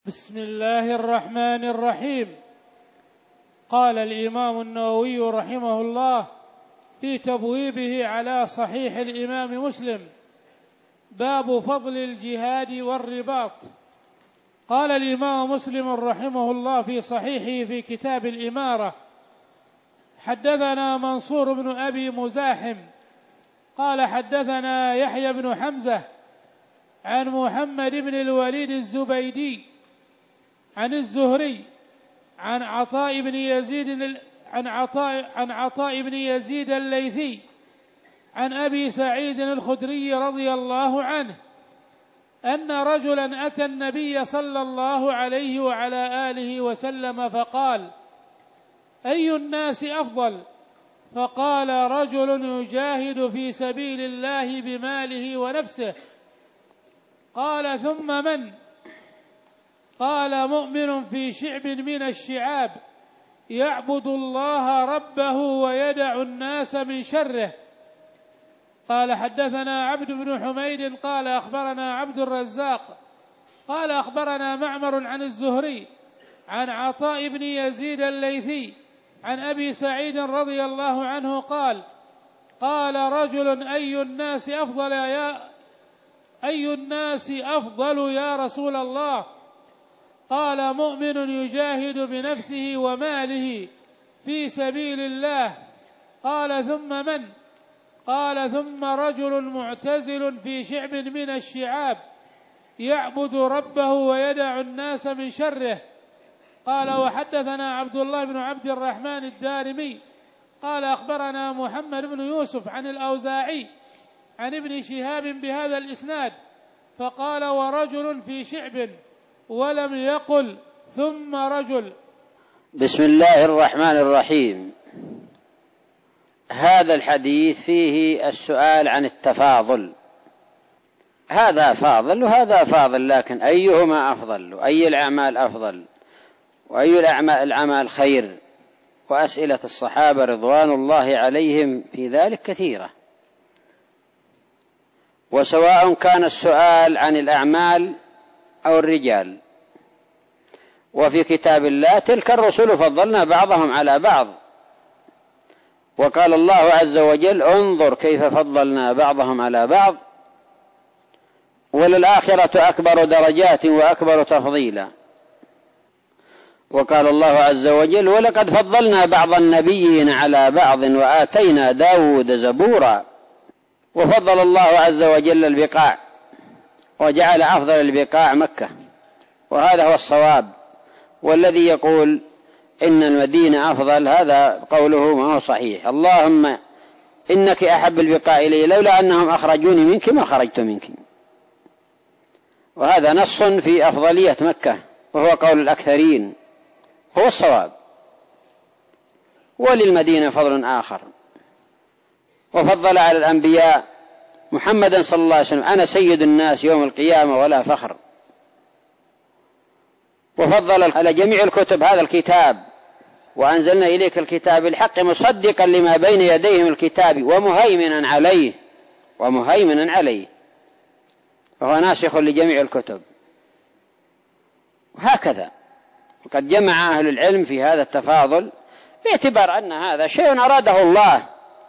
بسم الله الرحمن الرحيم. قال الإمام النووي رحمه الله في تبويبه على صحيح الإمام مسلم: باب فضل الجهاد والرباط. قال الإمام مسلم رحمه الله في صحيحه في كتاب الإمارة: حدثنا منصور بن أبي مزاحم قال حدثنا يحيى بن حمزة عن محمد بن الوليد الزبيدي عن الزهري عن عطاء بن يزيد الليثي عن أبي سعيد الخدري رضي الله عنه أن رجلا أتى النبي صلى الله عليه وعلى آله وسلم فقال: أي الناس أفضل؟ فقال: رجل يجاهد في سبيل الله بماله ونفسه. قال: ثم من؟ قال: مؤمن في شعب من الشعاب يعبد الله ربه ويدع الناس من شره. قال: حدثنا عبد بن حميد قال أخبرنا عبد الرزاق قال أخبرنا معمر عن الزهري عن عطاء بن يزيد الليثي عن أبي سعيد رضي الله عنه قال: قال رجل: أي الناس أفضل يا رسول الله؟ قال: مؤمن يجاهد بنفسه وماله في سبيل الله. قال: ثم من؟ قال: ثم رجل معتزل في شعب من الشعاب يعبد ربه ويدع الناس من شره. قال: وحدثنا عبد الله بن عبد الرحمن الدارمي قال أخبرنا محمد بن يوسف عن الأوزاعي عن ابن شهاب بهذا الإسناد، فقال: ورجل في شعب، ولم يقل ثم رجل. بسم الله الرحمن الرحيم. هذا الحديث فيه السؤال عن التفاضل، هذا فاضل وهذا فاضل، لكن أيهما أفضل وأي الأعمال أفضل وأي الأعمال خير؟ وأسئلة الصحابة رضوان الله عليهم في ذلك كثيرة، وسواء كان السؤال عن الأعمال أو الرجال. وفي كتاب الله: تلك الرسل فضلنا بعضهم على بعض. وقال الله عز وجل: انظر كيف فضلنا بعضهم على بعض وللآخرة أكبر درجات وأكبر تفضيلا. وقال الله عز وجل: ولقد فضلنا بعض النبيين على بعض وآتينا داود زبورا. وفضل الله عز وجل البقاع وجعل أفضل البقاع مكة، وهذا هو الصواب. والذي يقول إن المدينة أفضل هذا قوله ما هو صحيح. اللهم إنك أحب البقاع إلي، لولا أنهم أخرجوني منك ما خرجت منك. وهذا نص في أفضلية مكة، وهو قول الأكثرين، هو الصواب. وللمدينة فضل آخر، وفضل على الأنبياء محمدا صلى الله عليه وسلم: أنا سيد الناس يوم القيامة ولا فخر. وفضل على جميع الكتب هذا الكتاب: وأنزلنا إليك الكتاب بالحق مصدقا لما بين يديه من الكتاب ومهيمنا عليه، وهو ناسخ لجميع الكتب. وهكذا وقد جمع أهل العلم في هذا التفاضل باعتبار أن هذا شيء أراده الله.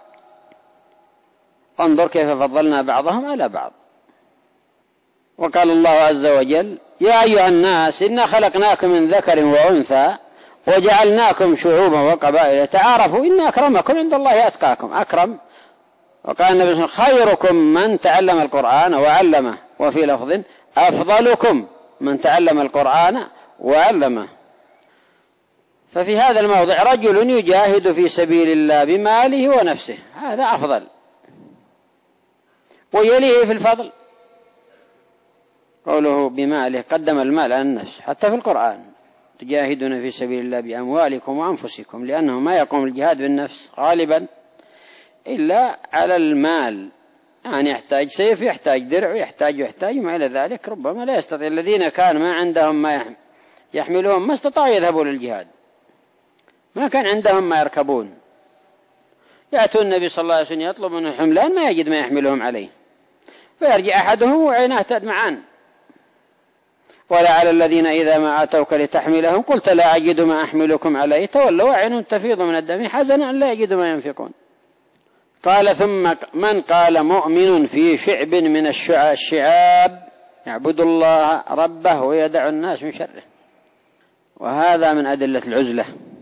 انظر كيف فضلنا بعضهم على بعض. وقال الله عز وجل: يا أيها الناس إنا خلقناكم من ذكر وأنثى وجعلناكم شعوبا وقبائل تعارفوا إن أكرمكم عند الله أتقاكم. أكرم. وقال النبي صلى الله عليه وسلم: خيركم من تعلم القرآن وعلمه. وفي لفظ: أفضلكم من تعلم القرآن وعلمه. ففي هذا الموضع: رجل يجاهد في سبيل الله بماله ونفسه، هذا أفضل. ويليه في الفضل قوله بماله، قدم المال على النفس. حتى في القرآن: تجاهدون في سبيل الله بأموالكم وأنفسكم، لأنه ما يقوم الجهاد بالنفس غالبا إلا على المال، يعني يحتاج سيف، يحتاج درع، يحتاج ما إلى ذلك، ربما لا يستطيع. الذين كان ما عندهم ما يحملهم ما استطاعوا يذهبوا للجهاد، ما كان عندهم ما يركبون، يأتون النبي صلى الله عليه وسلم يطلب منه الحملان ما يجد ما يحملهم عليه، فيرجع أحدهم وعيناه تدمعان. ولا على الذين إذا ما أتوك لتحملهم قلت لا أجد ما أحملكم عليه تولوا أعينهم تفيض من الدم حزنا أن لا يجدوا ما ينفقون. قال ثم من قال مؤمن في شعب من الشعاب يعبد الله ربه ويدع الناس من شره. وهذا من أدلة العزلة،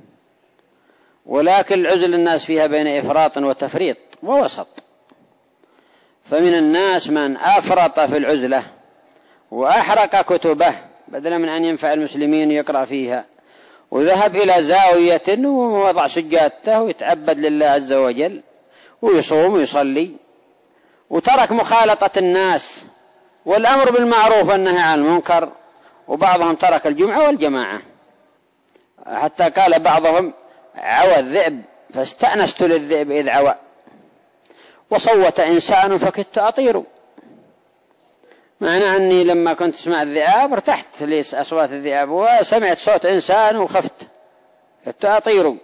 ولكن العزل الناس فيها بين إفراط وتفريط ووسط. فمن الناس من أفرط في العزلة وأحرق كتبه بدلا من أن ينفع المسلمين يقرأ فيها، وذهب إلى زاوية ووضع سجادته ويتعبد لله عز وجل ويصوم ويصلي، وترك مخالطة الناس والأمر بالمعروف والنهي عن المنكر، وبعضهم ترك الجمعة والجماعة، حتى قال بعضهم عوى الذئب فاستأنست للذئب إذ عوى، وصوت إنسان فكدت أطير. معنى أني لما كنت أسمع الذئاب ارتحت لأصوات الذئاب، وسمعت صوت إنسان وخفت كدت أطير.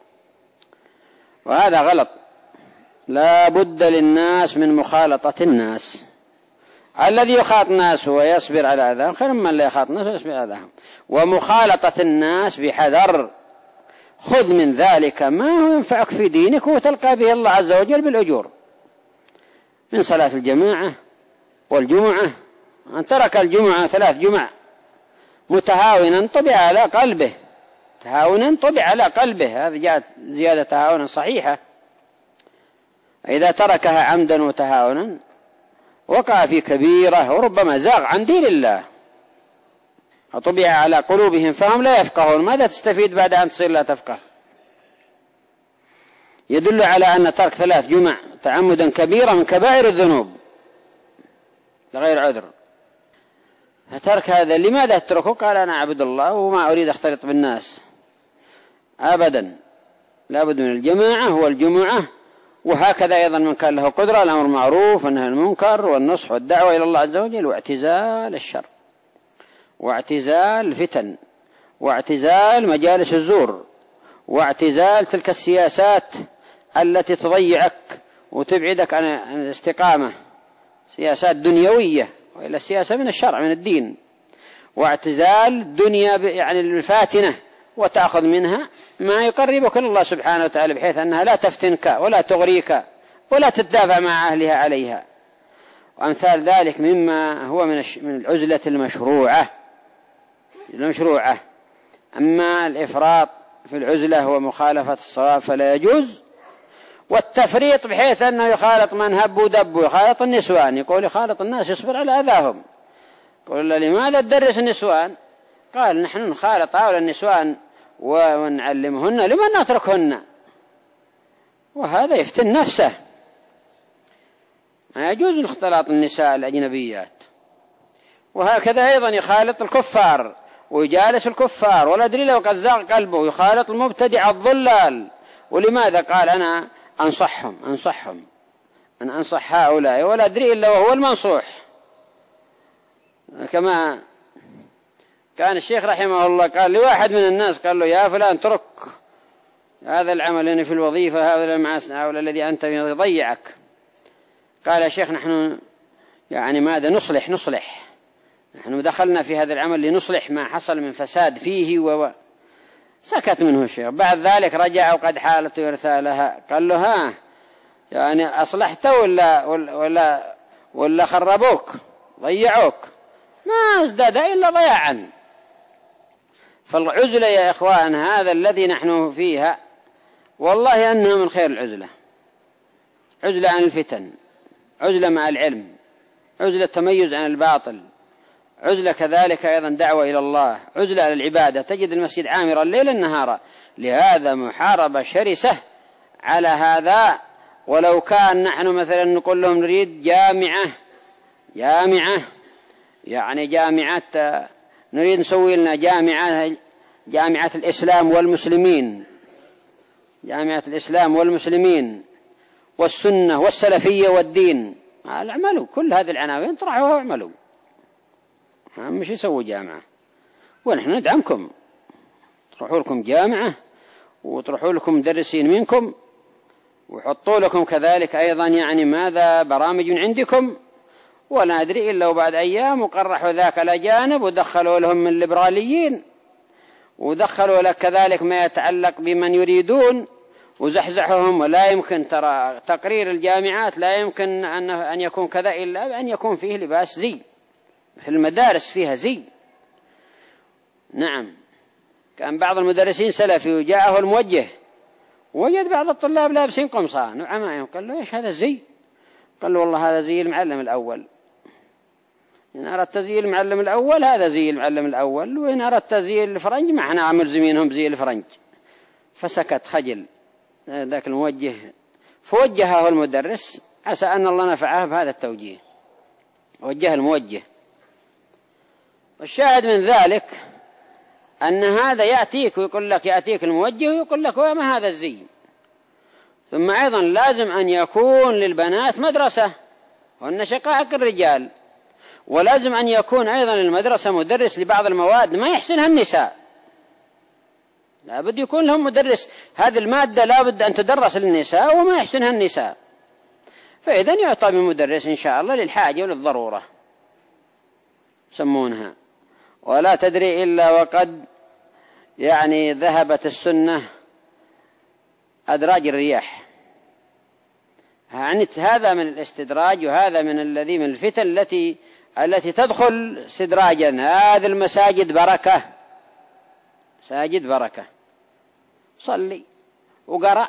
وهذا غلط، لا بد للناس من مخالطة الناس. الذي يخاط الناس ويصبر على أذاهم خير من لا يخاط الناس ويصبر على أذاهم. ومخالطة الناس بحذر، خذ من ذلك ما هو ينفعك في دينك وتلقى به الله عز وجل بالأجور، من صلاة الجماعة والجمعة. أن ترك الجمعة 3 جمع متهاونا طبع على قلبه، تهاونا طبع على قلبه، هذا جاءت زيادة تهاونا صحيحة. إذا تركها عمدا وتهاونا وقع في كبيرة وربما زاغ عن دين الله، وطبع على قلوبهم فهم لا يفقهون. ماذا تستفيد بعد أن تصير لا تفقه؟ يدل على أن ترك 3 جمع تعمدا كبيرة من كبائر الذنوب لغير عذر. فترك هذا لماذا تتركه؟ قال أنا أعبد الله وما أريد أختلط بالناس أبدا، لابد من الجماعة والجمعة. وهكذا أيضا من كان له قدرة الأمر معروف والنهي عن المنكر والنصح والدعوة إلى الله عز وجل، واعتزال الشر واعتزال الفتن واعتزال مجالس الزور واعتزال تلك السياسات التي تضيعك وتبعدك عن الاستقامة، سياسات دنيوية، وإلا السياسة من الشرع من الدين. واعتزال الدنيا يعني الفاتنة، وتأخذ منها ما يقربك إلى الله سبحانه وتعالى، بحيث أنها لا تفتنك ولا تغريك ولا تتدافع مع أهلها عليها، وأمثال ذلك مما هو من العزلة المشروعة. أما الإفراط في العزلة هو مخالفة الصواب فلا يجوز، والتفريط بحيث أنه يخالط من هب ودب ويخالط النسوان، يقول يخالط الناس يصبر على أذاهم. يقول له لماذا تدرس النسوان؟ قال نحن نخالط هؤلاء النسوان ونعلمهن لمن نتركهن، وهذا يفتن نفسه. ما يجوز اختلاط النساء الأجنبيات. وهكذا أيضا يخالط الكفار ويجالس الكفار ولا أدري لو قد زاغ قلبه، يخالط المبتدع الضلال. ولماذا؟ قال أنا أنصحهم أنا أنصح هؤلاء ولا أدري إلا وهو المنصوح. كما كان الشيخ رحمه الله قال لواحد من الناس، قال له يا فلان اترك هذا العمل يعني في الوظيفة هذا الذي أنت يضيعك. قال يا شيخ نحن يعني ماذا نصلح نحن دخلنا في هذا العمل لنصلح ما حصل من فساد فيه سكت منه الشيخ. بعد ذلك رجع وقد حالت إرسالها، قال له ها يعني أصلحت ولا خربوك ضيعوك؟ ما ازداد إلا ضياعا. فالعزلة يا إخوان هذا الذي نحن فيها والله أنه من خير العزلة، عزلة عن الفتن، عزلة مع العلم، عزلة تميز عن الباطل، عزلة كذلك أيضا دعوة إلى الله، عزلة على العبادة. تجد المسجد عامرا ليلا نهارا. لهذا محاربة شرسة على هذا. ولو كان نحن مثلا نقول لهم نريد جامعة يعني جامعة نريد نسوي لنا جامعة الإسلام والمسلمين، جامعة الإسلام والمسلمين والسنة والسلفية والدين، اعملوا كل هذه العناوين طرحوها واعملوا، مش يسووا جامعة. ونحن ندعمكم، تروحوا لكم جامعة وتروحوا لكم مدرسين منكم ويحطوا لكم كذلك أيضا يعني ماذا برامج من عندكم، ولا ندري إلا وبعد أيام وقرحوا ذاك الأجانب ودخلوا لهم من الليبراليين، ودخلوا لك كذلك ما يتعلق بمن يريدون وزحزحهم. ولا يمكن ترى تقرير الجامعات لا يمكن أن يكون كذا إلا بأن يكون فيه لباس زي، مثل المدارس فيها زي. نعم، كان بعض المدرسين سلفي وجاءه الموجه وجد بعض الطلاب لابسين قمصان وعمائم، قال له إيش هذا الزي؟ قال له والله هذا زي المعلم الأول، إن أردت زي المعلم الأول هذا زي المعلم الأول، وإن أردت زي الفرنج ما احنا ملزمينهم زي الفرنج. فسكت خجل ذاك الموجه، فوجهه المدرس عسى أن الله نفعه بهذا التوجيه، وجه الموجه. والشاهد من ذلك أن هذا يأتيك ويقول لك، يأتيك الموجه ويقول لك وما هذا الزي. ثم أيضا لازم أن يكون للبنات مدرسة وأن شقائق الرجال، ولازم أن يكون أيضا المدرسة مدرس لبعض المواد ما يحسنها النساء، لابد يكون لهم مدرس. هذه المادة لابد أن تدرس للنساء وما يحسنها النساء، فإذن يعطى بمدرس إن شاء الله للحاجة وللضرورة يسمونها. ولا تدري إلا وقد يعني ذهبت السنة أدراج الرياح. يعني هذا من الاستدراج، وهذا من الذي من الفتن التي تدخل استدراجا. هذه المساجد بركة، مساجد بركة. صلي وقرأ،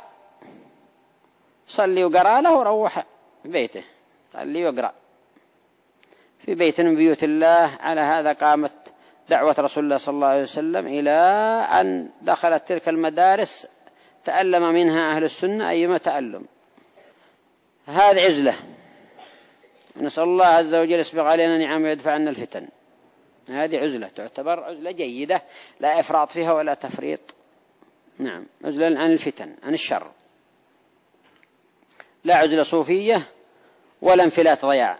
صلي وقرأ له وروح بيته، صلي وقرأ في بيت من بيوت الله. على هذا قامت دعوة رسول الله صلى الله عليه وسلم إلى أن دخلت تلك المدارس تألم منها أهل السنة أيما تألم. هذه عزلة، نسأل الله عز وجل يسبغ علينا نعم ويدفع عنا الفتن. هذه عزلة تعتبر عزلة جيدة، لا إفراط فيها ولا تفريط. نعم، عزلة عن الفتن، عن الشر، لا عزلة صوفية ولا انفلات ضياع.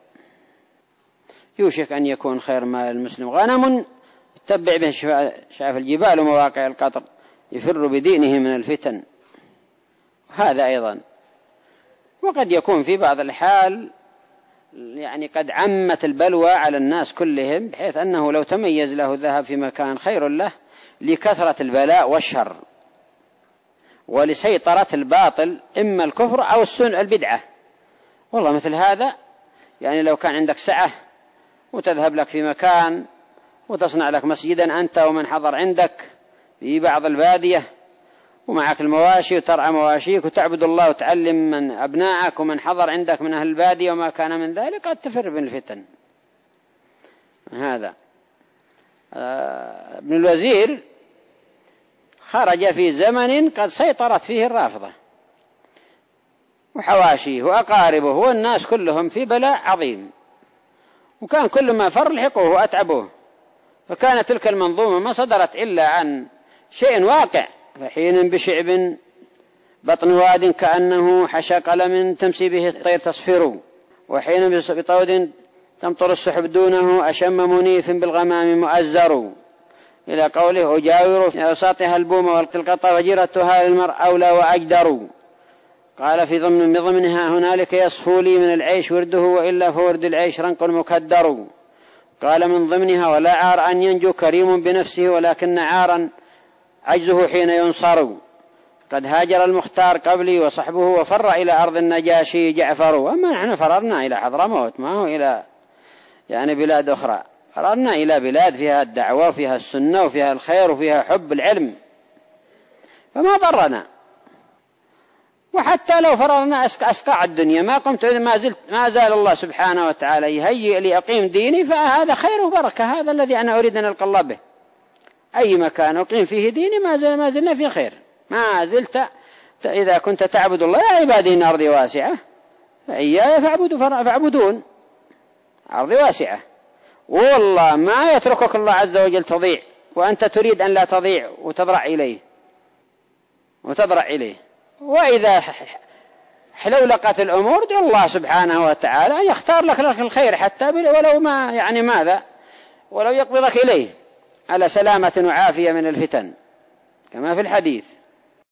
يوشك أن يكون خير مال المسلم غنم تتبع به شعف الجبال ومواقع القطر، يفر بدينه من الفتن. هذا أيضا. وقد يكون في بعض الحال يعني قد عمت البلوى على الناس كلهم، بحيث أنه لو تميز له ذهب في مكان خير له لكثرة البلاء والشر ولسيطرة الباطل، إما الكفر أو السنة البدعة. والله مثل هذا يعني لو كان عندك سعة وتذهب لك في مكان وتصنع لك مسجدا أنت ومن حضر عندك في بعض البادية، ومعك المواشي وترعى مواشيك وتعبد الله وتعلم من أبنائك ومن حضر عندك من أهل البادية وما كان من ذلك، قد تفر من الفتن. هذا ابن الوزير خرج في زمن قد سيطرت فيه الرافضة وحواشيه وأقاربه والناس كلهم في بلاء عظيم، وكان كل ما فر لحقوه وأتعبوه. فكانت تلك المنظومة ما صدرت إلا عن شيء واقع. فحين بشعب بطن واد كأنه حشى قلم تمسي به الطير تصفر، وحين بطود تمطر السحب دونه أشم منيف بالغمام مؤزر، إلى قوله أجاور في أوساطها البوم والقلقطة وجرتها للمرء أولى وأجدر. قال في ضمنها هنالك يصفو لي من العيش ورده وإلا فورد العيش رنق مكدر. قال من ضمنها ولا عار أن ينجو كريم بنفسه ولكن عارا عجزه حين ينصر. قد هاجر المختار قبلي وصحبه وفر إلى أرض النجاشي جعفر. أما نحن فررنا إلى حضرموت، ما هو إلى يعني بلاد أخرى، فررنا إلى بلاد فيها الدعوة وفيها السنة وفيها الخير وفيها حب العلم، فما ضرنا. وحتى لو فررنا أسقع الدنيا ما قمت، ما زال الله سبحانه وتعالى يهيئ لي أقيم ديني، فهذا خير وبركة. هذا الذي أنا أريد أن ألقى الله به. أي مكان أقيم فيه ديني ما زلنا في خير، ما زلت. إذا كنت تعبد الله يا عبادي إن أرضي واسعة فإياي فاعبدون. أرضي واسعة، والله ما يتركك الله عز وجل تضيع، وأنت تريد أن لا تضيع وتضرع إليه. وإذا حلولقت الأمور ادعو الله سبحانه وتعالى أن يختار لك الخير، حتى ولو ما يعني ماذا، ولو يقبضك إليه على سلامة وعافية من الفتن كما في الحديث.